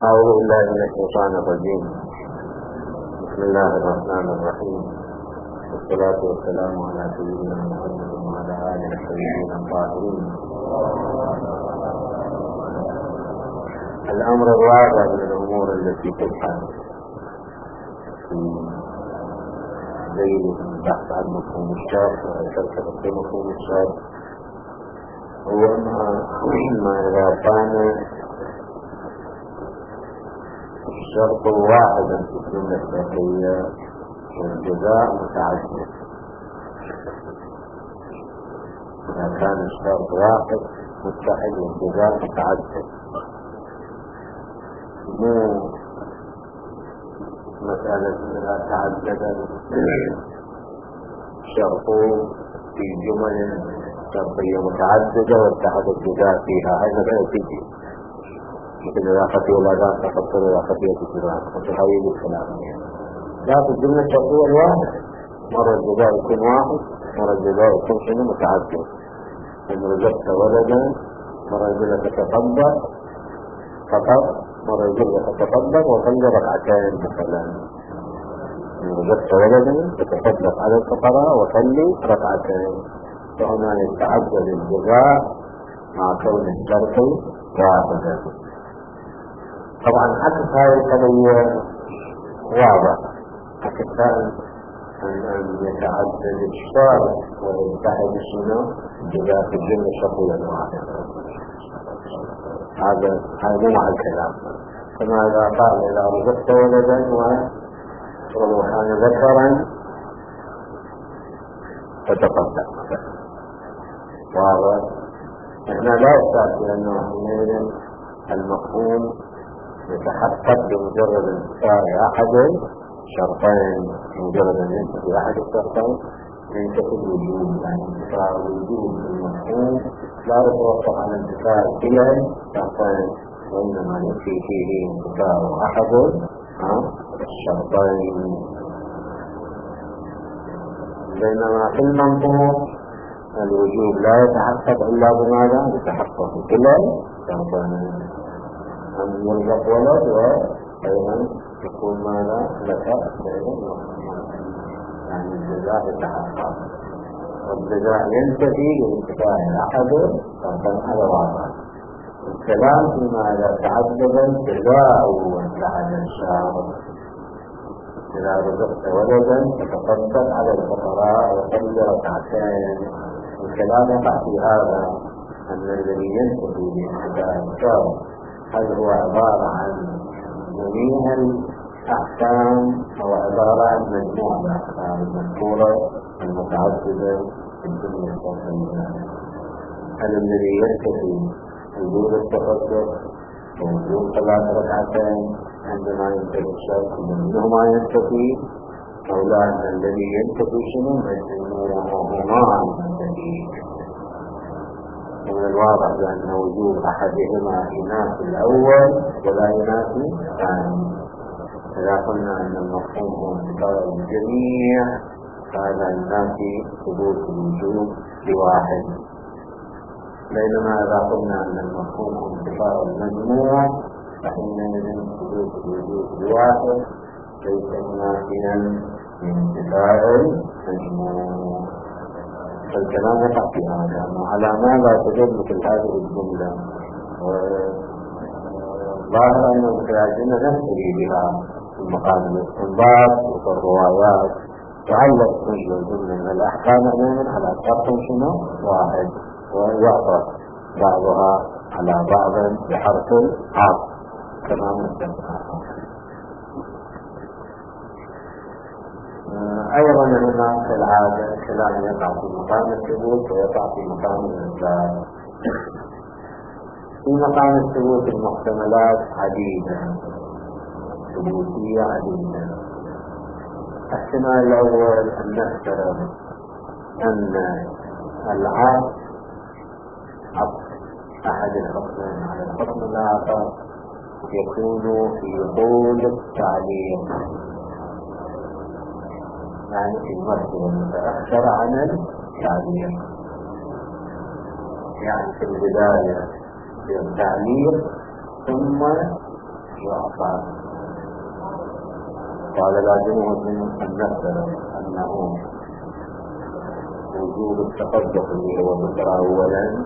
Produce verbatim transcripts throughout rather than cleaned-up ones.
أعوذ بالله من الشيطان الرجيم. بسم الله الرحمن الرحيم، والصلاة والسلام على سيدنا محمد وعلى آله الطيبين الطاهرين. الأمر الرابع من الأمور التي تبحث في ذيل البحث عن مفهوم الشرط وشركة في مفهوم الشرط هو ما إذا كان الشرط واحدا في السنة الفقهية والجزاء متعدد. إذا كان الشرط واحد متحد والجزاء متعدد، مو مسألة إذا تعدد الشرط في جمل شرطية متعددة واتحد الجزاء فيها، هذا لا تجي مثل إذا خفي الأذان تفصل إذا خفية الجزاء وتحويل الكلام. لا في الجملة الشرطية الواحد مرة الجزاء يكون واحد، مرة الجزاء يكون شنو متعدد. إن رزقت ولدا مرة يقول لك تتطبق فقط، مرة يقول لك تتطبق وصلي ركعتين مثلا. إن رزقت ولدا تتصدق على الفقراء وصلي ركعتين، فهنا يتعدد الجزاء مع كون الشرط واحدا. طبعا عكس هذه القضية واضح، عكس أن يتعدد الشرط ويتحد شنو الجزاء في الجملة الشرطية الواحدة. هذا هذا مع الكلام. كما إذا قال إذا رزقت ولدا وكان ذكرا فتقدم واضح. هنا لا يشترط لأنه حينئذ المفهوم يتحقق بمجرد انتفاء أحد شرطين، بمجرد أن ينتفي أحد الشرطين ينتفي الوجود، يعني انتفاء الوجود المفهوم لا يتوقف عن انتفاء كلا الشرطين، وإنما يكفي فيه انتفاء أحد الشرطين. بينما في المنطوق الوجود لا يتحقق إلا بماذا؟ يتحقق كلا الشرطين، أن يرزق ولد وأيضا يكون ماذا لك أيضا، يعني الجزاء يتحقق والجزاء ينتفي بانتفاء أحد شرطين. هذا واضح. الكلام فيما إذا تعدد الجزاء وانتهى الشرط. إذا رزقت ولدا تتصدق على الفقراء وصلي ركعتين، الكلام يقع في هذا أن الذي ينتفي بانتفاء الشرط هل هو عبارة عن جميع الأحكام أو عبارة عن مجموعة الأحكام المذكورة المتعددة في الدنيا الشرعية؟ هل الذي ينتفي وجود التصدق ووجود صلاة ركعتين عندما ينتفي الشرط منهما ينتفي، أو لا أن الذي ينتفي شنو مجموعهما ينتفي؟ من الواضح بأن وجود أحدهما ينافي الأول ولا ينافي الثاني. إذا قلنا أن المفهوم هو انتفاء الجميع فهذا ينافي ثبوت الوجود لواحد، بينما إذا قلنا أن المفهوم هو انتفاء المجموع فإننا ثبوت الوجود لواحد ليس منافيا لانتفاء المجموع. الكلام يقع في هذا أنه على ماذا تدل مثل هذه الجملة، وظاهر أن المتراجمة نفتري بها في مقام الاستنباط وفي الروايات تعلق مثل الجملة من الأحكام أماما على شرط شنو واحد، ويعطف بعضها على بعض بحرف عطف كما مثل. أيضا هنا كالعادة الكلام يقع في مقام الثبوت ويقع في مقام الإنكار. في مقام الثبوت المحتملات عديدة ثبوتية عديدة. الاحتمال الأول أن نفترض أن العطف عطف أحد الحكمين على الحكم الآخر يكون في طول التعليق، يعني في المرتبة المتأخرة عن التعليق، يعني في البداية في التعليق ثم يعطى. قال لازمه أن نفسر أنه وجود التقدم اللي هو ذكر أولا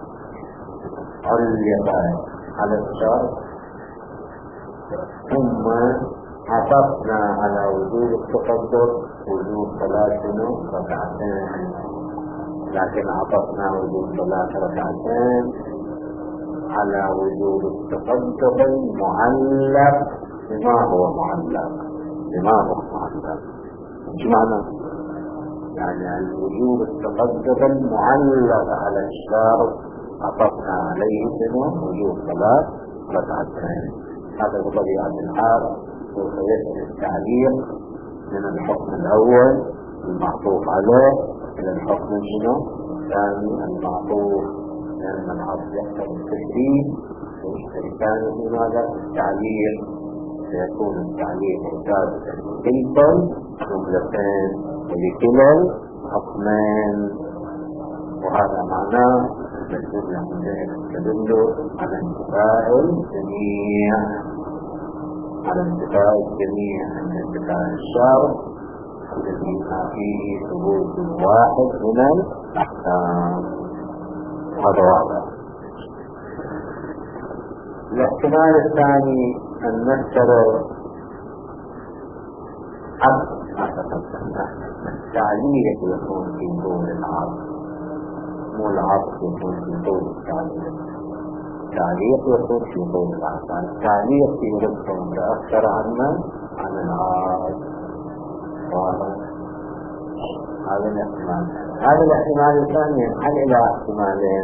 علق على الشرط، ثم عطفنا على وجود التقدم وجود ثلاث ركعتين، لكن عطفنا وجود ثلاث ركعتين على وجود التقدم المعلق بما هو معلق. بما هو معلق ايش معنى؟ يعني الوجود التقدم المعلق على الشرط عطفنا عليه بما وجود ثلاث ركعتين. هذا بطبيعة الحال وسيأتي التعليق من الحكم الأول المعطوف عليه إلى الحكم الثاني المعطوف، لأن العطف يحتوي التشريف ويشتركان في ماذا؟ التعليق. سيكون التعليق ثابتا لكلا جملتين ولكلا حكمين، وهذا معناه أن الجملة تدل على انتفاء الجميع، على انتفاء الجميع عند انتفاء الشرط الذي ما فيه ثبوت واحد من الأحكام. هذا واضح. الاحتمال الثاني أن نذكر عطف ما تقدمنا. التعليق يكون في طول العطف، مو العطف يكون في طول التعليق. التعليق يكون في طول العطف. التعليق في ربط متأخر عنا عن العطف. هذا الاحتمال. هذا الاحتمال الثاني ينحل إلى احتمالين.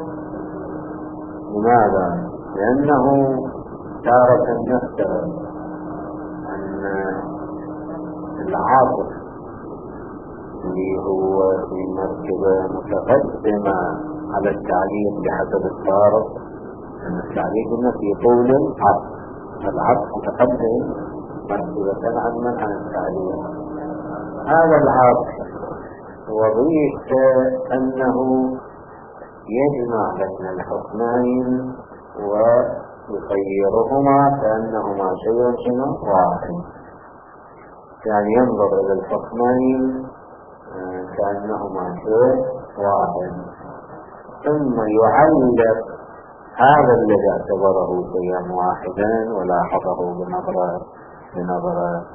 لماذا؟ لأنه تارة نذكر أن العاطف اللي هو في مرتبة متقدمة على التعليق بحسب الطارق، أن التعليق في طول العطف، العطف متقدم مرتبة عن من عن التعليق. هذا العطف وظيفته أنه يجمع بين الحكمين ويخيرهما كأنهما شيء واحد، يعني ينظر إلى الحكمين كأنهما شيء واحد، ثم يعلق هذا الذي اعتبره شيئا واحدا ولاحظه بنظرة بنظرة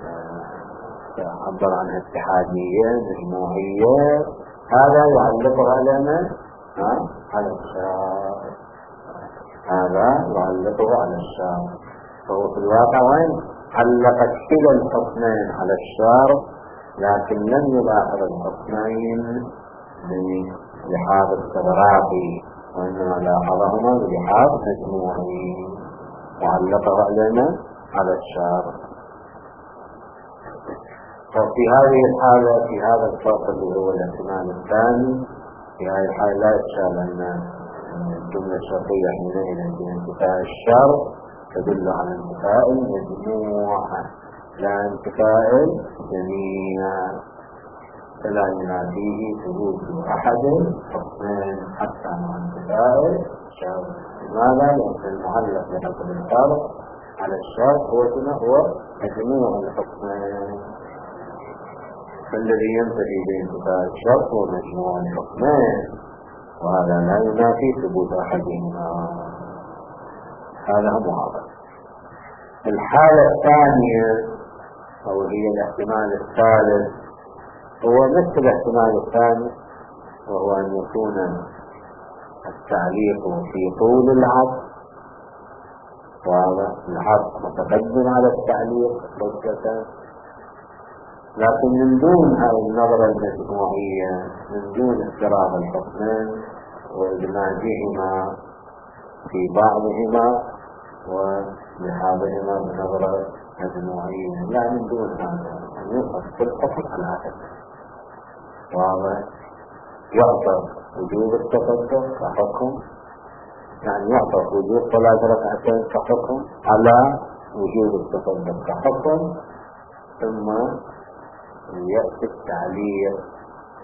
عبر عنها اتحادية مجموعية، هذا يعلقها لنا على الشرط، هذا يعلقه على الشرط. فهو في الواقع وين علقت كلا الحكمين على الشرط، لكن لم يلاحظ الحكمين بلحاظ استغراقي، وإنما لاحظهما بلحاظ مجموعي وعلقها لنا على الشرط. ففي هذه الحالة في هذا الفرق اللي هو الاحتمال الثاني، في هذه الحالة لا إشكال أن الجملة الشرطية حينئذ في انتفاء الشرط تدل على انتفاء المجموع لا انتفاء الجميع، فلا ينافيه ثبوت أحد حكمين حتى مع انتفاء الشرط. لماذا؟ لأن المعلق بحسب الفرق على الشرط هو هو مجموع الحكمين، فالذي ينتهي بانتفاء الشرط هو مجموع الحكمين، وهذا لا ينافي ثبوت أحدهما. هذا واضح. الحالة الثانية أو هي الاحتمال الثالث هو نفس الاحتمال الثاني، وهو أن يكون التعليق في طول العطف، وهذا العطف متقدم على التعليق ركبة، لكن من دون هذه النظرة المجموعية، من دون اضطراب الحكمين وإدماجهما في بعضهما ولحاظهما بنظرة مجموعية، لا من دون هذا، أن يؤخذ في الحكم على هذا. واضح؟ يعطى وجوب التقدم كحكم، يعني يعطى وجوب ثلاث ركعتين كحكم على وجوب التقدم كحكم، ثم يأتي التعليق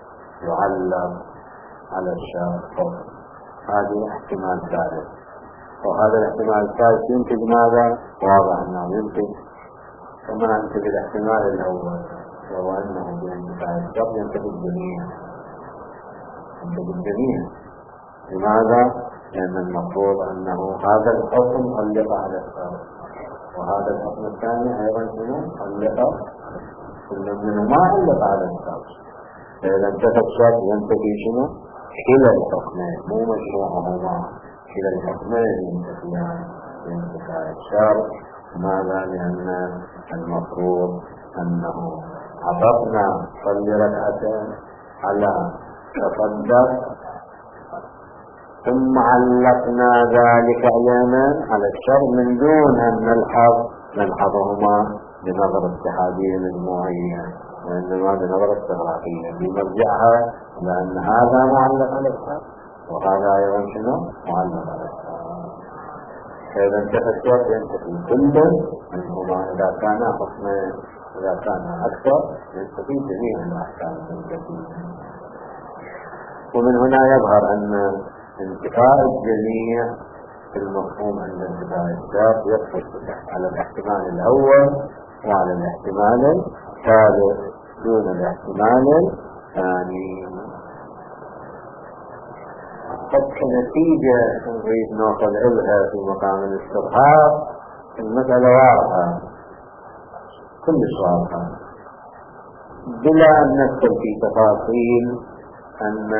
يعلق على الشرط. هذه احتمال ثالث. وهذا الاحتمال الثالث ينتج ماذا؟ واضح أنه ينتج كما ينتج الاحتمال الأول، وهو أنه بانتفاع الشر ينتج الجميع، ينتج الجميع. لماذا؟ لأن المفروض أنه هذا الحكم علق على الشر، وهذا الحكم الثاني أيضا شنو؟ علق، كل منهما علق على الشر. فإذا انتفى الشر ينتفي شنو؟ كلا الحكمين، مو مجموعهما، كلا الحكمين ينتفيان بانتفاع الشر. ماذا؟ لأن المفروض أنه عطفنا صلي ركعتين على تصدق، ثم علقنا ذلك أياما على الشر من دون أن نلحظ نلحظهما بنظرة اتحادية مجموعية، وإنما بنظرة استغراقية بمرجعها لأن هذا معلق على الشر وهذا أيضا شنو؟ معلق على الشر. فإذا انتفى الشر ينتفي كل منهما، إذا كان حكمين إذا كان أكثر ينتفي جميع الأحكام الجديدة. ومن هنا يظهر أن انتفاء الجميع في المفهوم عند انتفاء الشر يقصد على الاحتمال الأول وعلى الاحتمال الثالث دون الاحتمال الثاني. قد كنتيجة نريد نوصل إلها في مقام الاستظهار المسألة واضحة كلش واضحة بلا أن ندخل في تفاصيل أن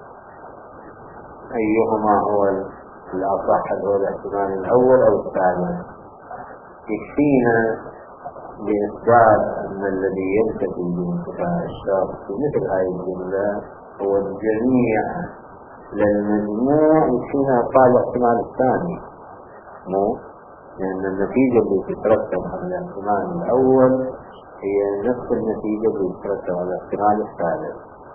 أيهما هو الأصح، هو الاحتمال الأول أو الثالث. يكفينا بإثبات أن الذي ينتفي بانتفاع الشر في مثل هذه الجملة هو الجميع للمجموع، يكفينا قال الاحتمال الثاني مو، لأن النتيجة اللي تترتب على الاحتمال الأول هي نفس النتيجة اللي تترتب على الاحتمال الثالث.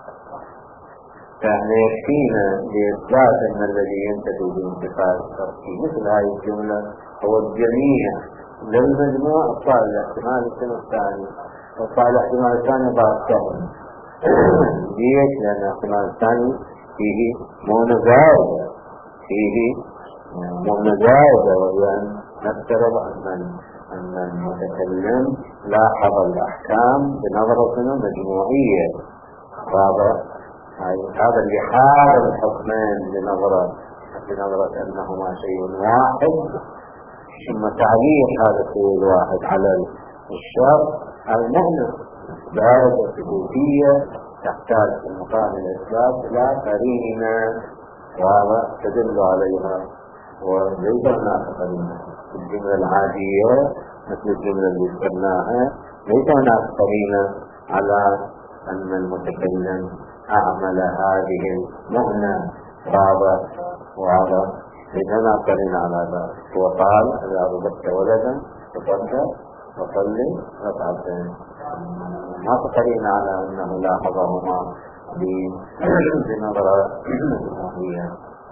فإحنا يكفينا بإثبات أن الذي ينتفي بانتفاع الشر في مثل هذه الجملة هو الجميع للمجموع أطلع الاحتمال الثاني، أطلع الاحتمال الثاني بعد شهر. ليش؟ لأن الاحتمال الثاني فيه مونة زائدة، فيه مونة زائدة، وهي أن نفترض أن أن المتكلم لاحظ الأحكام بنظرة مجموعية. هذا هذا اللي حال الحكمين بنظرة بنظرة أنهما شيء واحد، ثم تعليق هذا الشيء الواحد على الشر المعنى درجة ثبوتية تحتاج في مقام الإثبات إلى قرينة واضحة تدل عليها، وليس هناك قرينة في الجملة العادية مثل الجملة اللي ذكرناها، ليس هناك قرينة على أن المتكلم أعمل هذه المهنة واضح واضح، ليس هناك قرينة على ذلك. هو قال إذا رزقت ولدا تصدق وصلي ركعتين، ما تقرين على أنه لاحظهما بنظرة مجموعية.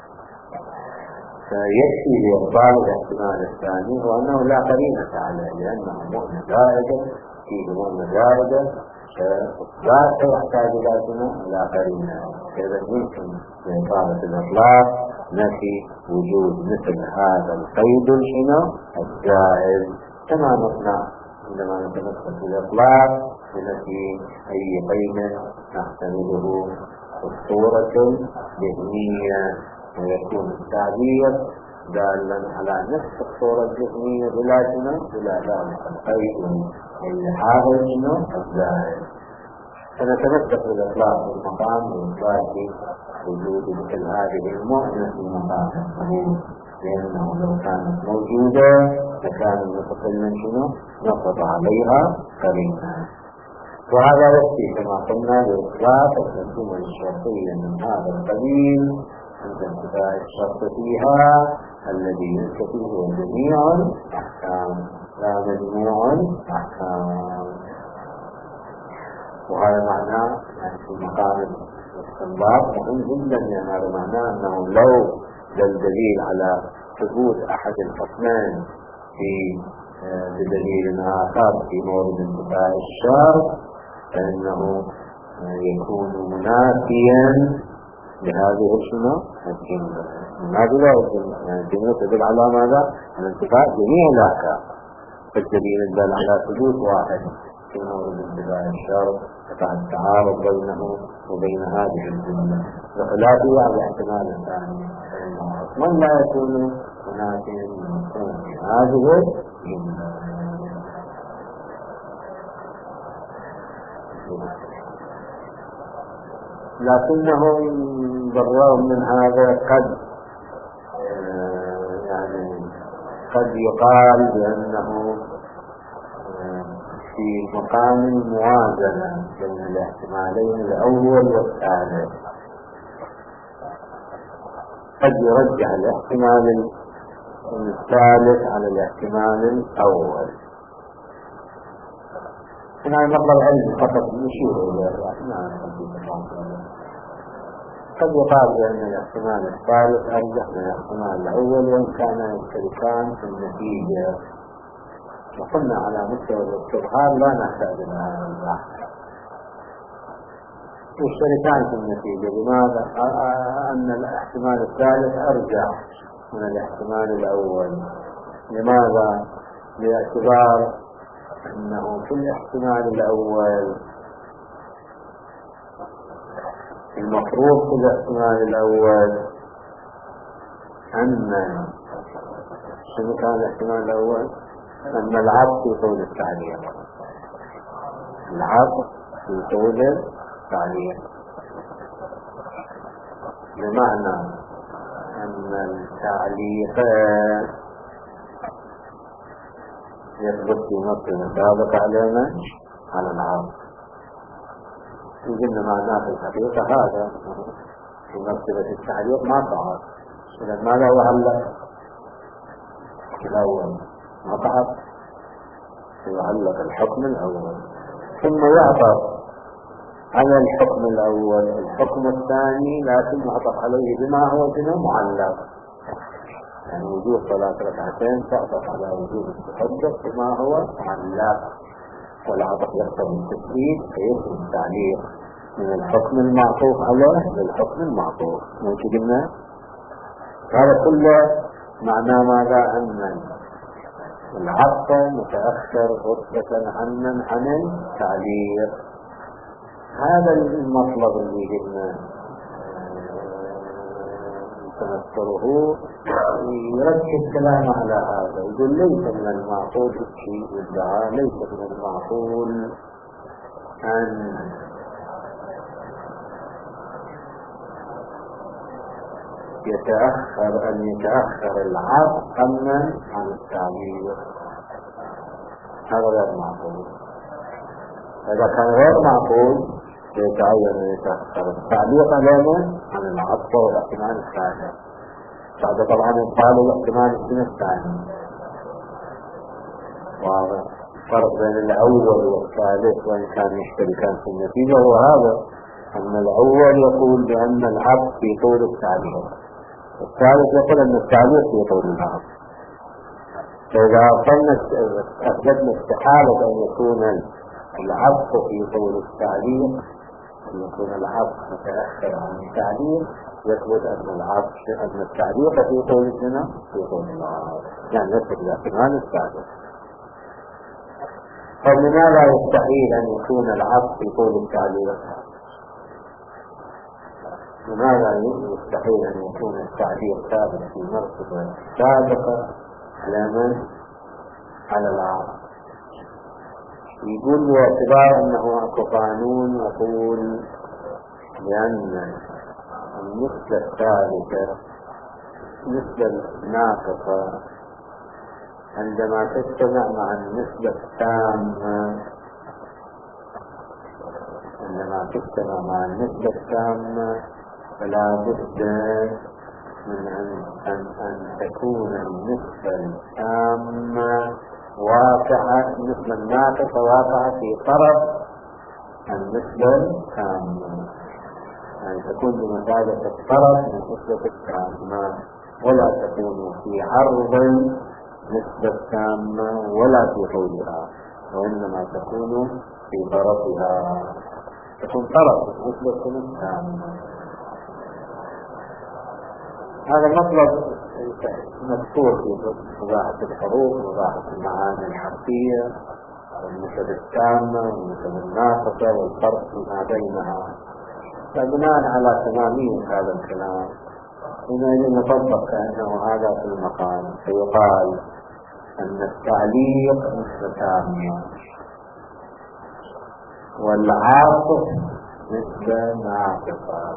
فيكفي لإقبال الاحتمال الثاني وأنه لا قرينة عليه، لأنه مؤمن زائدة فيه مؤمن زائدة، فلا يحتاج إلى قرينة. إذا يمكن لإقامة الإطلاق نفي وجود مثل هذا القيد شنو الجائز، كما نصنع عندما نتمثل في الإطلاق بنفي أي قيد نحتمله الصورة الذهنية، ويكون التعبير دالا على نفس الصورة الذهنية بلا شنو بلا ذلك القيد أي هذا شنو الجائز. فنتمثل في الإطلاق بالمقام وإثبات وجود مثل هذه المؤنة في مقام الصحيح، لأنه لو كانت موجودة فكان المتكلم شنو نصب عليها قرينة. وهذا يكفي كما قلنا لإثبات الحكومة الشرطية من هذا القبيل عند انتفاء الشرط فيها الذي ينتفي هو جميع الأحكام لا مجموع الأحكام. وهذا معناه في مقام الاستنباط مهم جدا، لأن هذا معناه أنه لو دليل على ثبوت أحد الحكمين في بدليل آخر في مورد انتفاء الشر فإنه يكون منافيا بهذه الشنو الجملة. هذه لا الجملة، يعني الجملة تدل على ماذا؟ على انتفاء جميع الأحكام، فالدليل يدل على ثبوت واحد كما هو بانتفاء الشرط قطع التعارض بينه وبين هذه الجملة، بخلافه على احتمال ثاني من لا يكون هناك مفهوم في هذه الجملة. لكنهم بالرغم من هذا قد يعني قد يقال بأنه في مقام الموازنة بين الاحتمالين الأول والثالث، قد يرجح الاحتمال الثالث على الاحتمال الأول. هنا مطلب علمي فقط نشير إليه. قد يقال بأن الاحتمال الثالث أرجح من الاحتمال الأول وإن كان يشتركان في النتيجة، وقلنا على مستوى الاستظهار لا نحتاج إلى هذا البحث. يشتركان في النتيجة بماذا؟ أن الاحتمال الثالث أرجح من الاحتمال الأول. لماذا؟ باعتبار أنه في الاحتمال الأول المفروض في الاحتمال الأول أن شنو كان الاحتمال الأول؟ أن العطف في طول التعليق، العطف في طول التعليق، بمعنى أن التعليق يثبت في نص المسابقة علينا على العطف. يجب معناه في الحقيقة هذا في مرتبة التعليق ما صعد، إذا ماذا هو علق الأول؟ ما صعد، يعلق الحكم الأول ثم يعطف على الحكم الأول الحكم الثاني، لكن يعطف عليه بما هو بما معلق، يعني وجوب صلاة ركعتين تعطف على وجوب التحدث بما هو معلق، والعطف يقتضي التثبيت فيكون التعليق من الحكم المعطوف عليه للحكم المعطوف. ممكن قلنا هذا كله معناه ماذا؟ أن العطف متأخر رتبة عنا عن التعليق. هذا المطلب اللي قلنا تذكره يركز كلامه على هذا، يقول ليس من المعقول الشيء يدعى، ليس من المعقول أن يتأخر أن يتأخر العطف أمنا عن التعليق. هذا غير معقول. إذا كان غير معقول يتعين أن يتأخر التعليق أمنا عن العطف والاحتمال الثاني. بعد طبعا يقال الاحتمال الثاني. واضح الفرق بين الأول والثالث وإن كان يشتركان في النتيجة هو هذا، أن الأول يقول بأن العطف في طول التعليق، الثالث يقول أن التعليق في طول العطف. فإذا أثبتنا استحالة أن يكون العطف في طول التعليق، أن يكون العطف متأخر عن التعليق، يثبت أن العطف أن التعليق في طول السنة في طول العطف، يعني يثبت الاحتمال الثالث. فلماذا يستحيل أن يكون العطف في طول التعليق؟ لماذا يستحيل أن يكون التعليق ثابت في مرتبة سابقة على من؟ على العطف. يقول باعتبار أنه أكو قانون يقول بأن النسبة الثالثة النسبة الناقصة عندما تجتمع مع النسبة التامة، عندما تجتمع مع النسبة التامة فلا بد من أن, أن, أن تكون النسبة التامة واقعة، النسبة الناقصة واقعة في طرف النسبة التامة، يعني تكون بمثابة الطرف من النسبة التامة، ولا تكون في عرض النسبة التامة ولا في طولها، وإنما تكون في طرفها، تكون طرف النسبة التامة. هذا مطلب مذكور في مباحث الحروف ومباحث المعاني الحرفية والنسب التامة والنسب الناقصة والفرق فيما بينها. فبناء على تمامية هذا الكلام حينئذ نطبق كأنه هذا في المقام، فيقال أن التعليق نسبة تامة والعاطف نسبة ناقصة.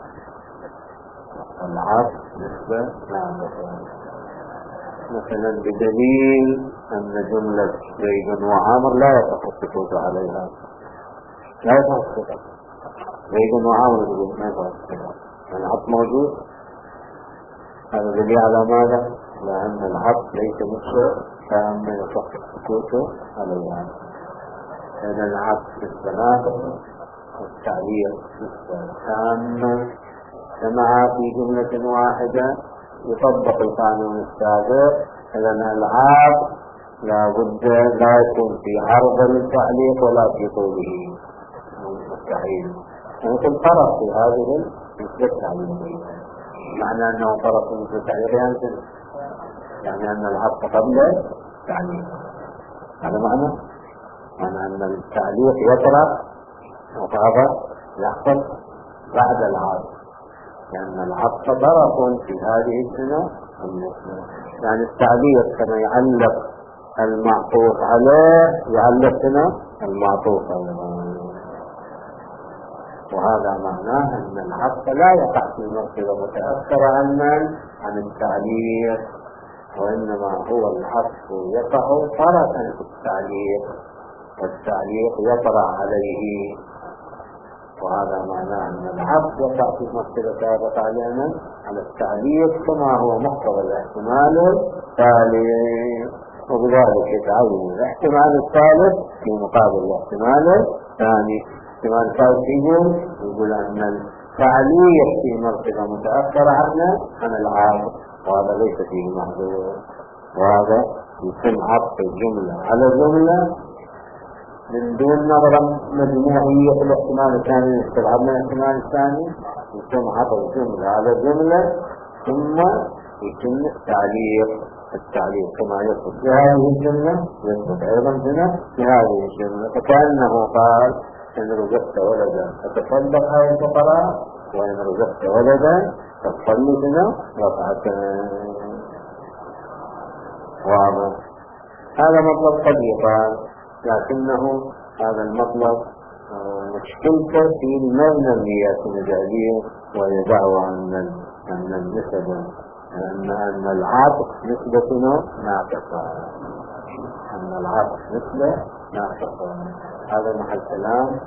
العاطف نسبة ناقصة مثلا بدليل أن جملة زيد وعامر لا يصح السكوت عليها، لا يصح السكوت. زيد وعامر يقول ما يصح السكوت، العطف موجود. هذا دليل على ماذا؟ لأن العطف ليس نسبة تامة يصح السكوت عليها، لأن العطف نسبة ناقصة والتعليق نسبة تامة. كما في جملة واحدة يطبق القانون السابق، لأن العطف لا بد لا يكون في عرض التعليق ولا في طوله، مستحيل. مثل طرف في هذه النسبة التعليقية، معنى أنه طرف في النسبة التعليقية يعني أن العطف قبل التعليق. هذا معنى معنى أن التعليق يطرح وهذا يحصل بعد العطف، لأن العطف طرف في هذه السنة النسبة. يعني التعليق كما يعلق المعطوف عليه يعلق سنة المعطوف عليه، وهذا معناه أن العطف لا يقع في مرتبة متأخرة عنا عن التعليق، وإنما هو العطف يقع طرفا في التعليق والتعليق يطرأ عليه. وهذا معناه أن العطف يقع في مرتبة سابقة علينا على التعليق كما هو مقتضى الاحتمال الثالث، وبذلك يتعين الاحتمال الثالث في مقابل الاحتمال الثاني. الاحتمال الثالث فيه يقول أن التعليق في مرتبة متأخرة عنا عن العطف، وهذا ليس فيه محظور، وهذا يتم عطف الجملة على الجملة من دون نظرة مجموعية في الاحتمال الثاني. استبعدنا الاحتمال الثاني، يتم عطف جملة على جملة ثم يتم التعليق. التعليق كما يثبت في هذه الجملة يثبت أيضا هنا في هذه الجملة، فكأنه قال إن رزقت ولدا فتصدق على الفقراء، وإن رزقت ولدا فتصلي هنا ركعتين. واضح؟ هذا مطلب قد يقال، لكنه هذا المطلب مشكلته في المبنى المياسي وهي دعوة أن أن النسبة أن أن العاطف نسبة ناقصة، أن العاطف نسبة ناقصة. هذا محل كلام،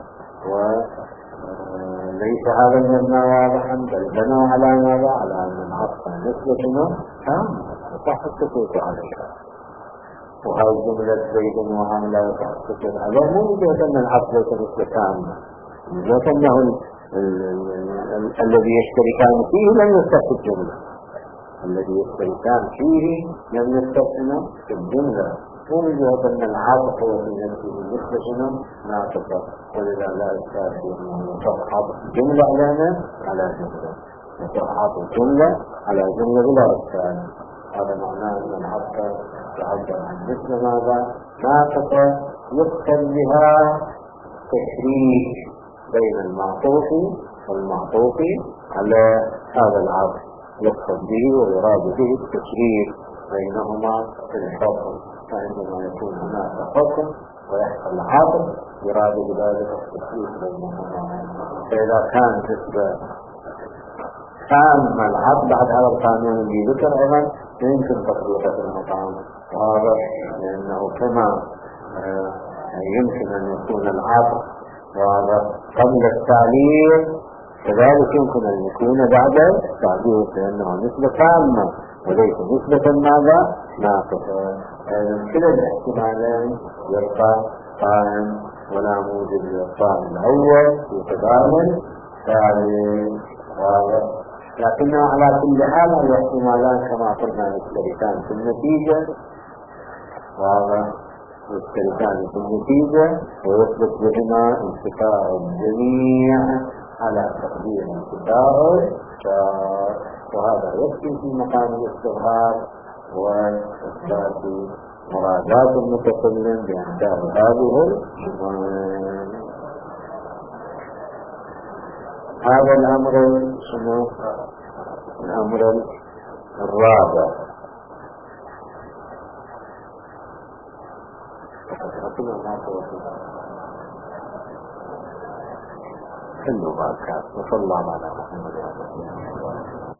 وليس هذا المبنى واضحا، بل بنوا على ماذا؟ على أن العاطف نسبة تامة يصح السكوت عليها. وهذه جملة زيد وعامر لا يصح السكوت عليها مو مجرد أن العطف ليس نسبة تامة، مجرد أنه الذي يشتركان فيه لم يستثنى الجملة، الذي يشتركان فيه لم يستثنى في الجملة، ومجرد أن العاطف هو في نفسه نسبة ناقصة، ولذا لا يستثنى أنه يصح عطف جملة علينا على جملة، يصح عطف جملة على جملة بلا إشكال. هذا معناه أن العطف تعبر عن مثل ماذا؟ ناقصة يقصد بها تشريك بين المعطوف والمعطوف على هذا العطف، يقصد به ويراد به التشريك بينهما في الحكم. فعندما يكون هناك حكم ويحصل عطف يراد بذلك التشريك بينهما. فإذا كان نسبة تامة العطف بعد هذا القانون اللي ذكر أيضا يمكن تطبيقه في المقام، وهذا لأنه كما يمكن أن يكون العطف وهذا قبل التعليق كذلك يمكن أن يكون بعد التعليق، لأنه نسبة تامة وليس نسبة ماذا؟ ناقصة. كلا الاحتمالين يبقى قائم ولا موجب للقائم الأول في تبادل ثالث. لكنه على كل حال الاحتمالان كما قلنا يشتركان في النتيجة، وهذا يشتركان في النتيجة ويثبت بهما انتفاع الجميع على تقدير انتفاع الشار. وهذا يكفي في مقام الاستظهار وإثبات مرادات المتكلم بأحكام هذه الجمل. هذا الأمر شنو؟ الأمر الرابع. كله ما كان. وصلى الله على محمد.